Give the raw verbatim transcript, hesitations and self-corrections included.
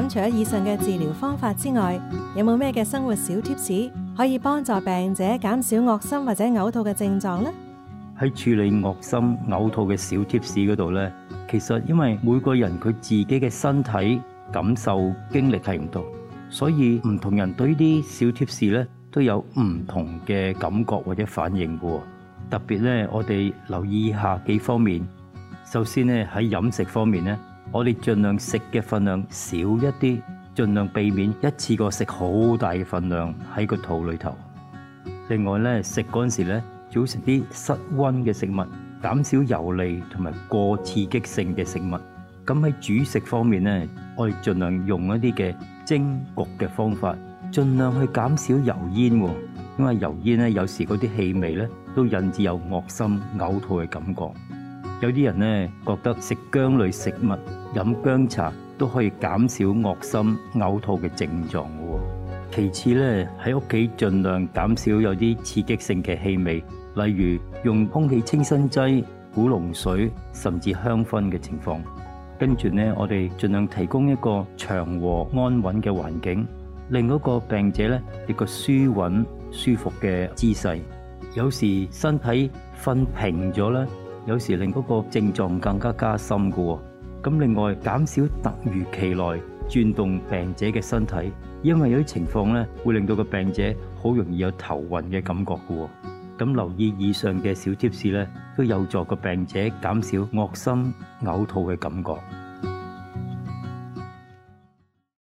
咁除咗以上嘅治療方法之外，有冇咩嘅生活小貼士可以幫助病者減少惡心或者嘔吐嘅症狀呢？ 喺處理惡心嘔吐嘅小貼士嗰度呢，其實因為每個人佢自己嘅身體感受經歷係唔同，所以唔同人對呢啲小貼士呢都有唔同嘅感覺或者反應嘅。特別呢，我哋留意以下幾方面。首先呢，喺飲食方面呢，我哋盡量食嘅份量少一啲，盡量避免一次過食好大嘅份量喺個肚裏頭。另外呢，食嗰陣時呢，最好食啲室溫嘅食物，減少油膩同埋過刺激性嘅食物。咁喺煮食方面呢，我哋盡量用一啲嘅蒸焗嘅方法，盡量去減少油煙。因為油煙呢，有時嗰啲氣味呢，都引致有惡心嘔吐嘅感覺。有啲人呢，覺得食薑類食物、飲薑茶都可以減少惡心嘔吐嘅症狀嘅。其次呢，喺屋企盡量減少有啲刺激性嘅氣味，例如用空氣清新劑、古龍水甚至香薰嘅情況。跟住呢，我哋盡量提供一個祥和安穩嘅環境，令嗰個病者呢一個舒穩舒服嘅姿勢。有時身體瞓平咗咧，有時令嗰個症狀更加加深嘅。咁另外減少突如其來轉動病者嘅身體，因為有啲情況咧會令到個病者好容易有頭暈嘅感覺嘅。咁留意以上嘅小貼士咧，都有助個病者減少惡心嘔吐嘅感覺。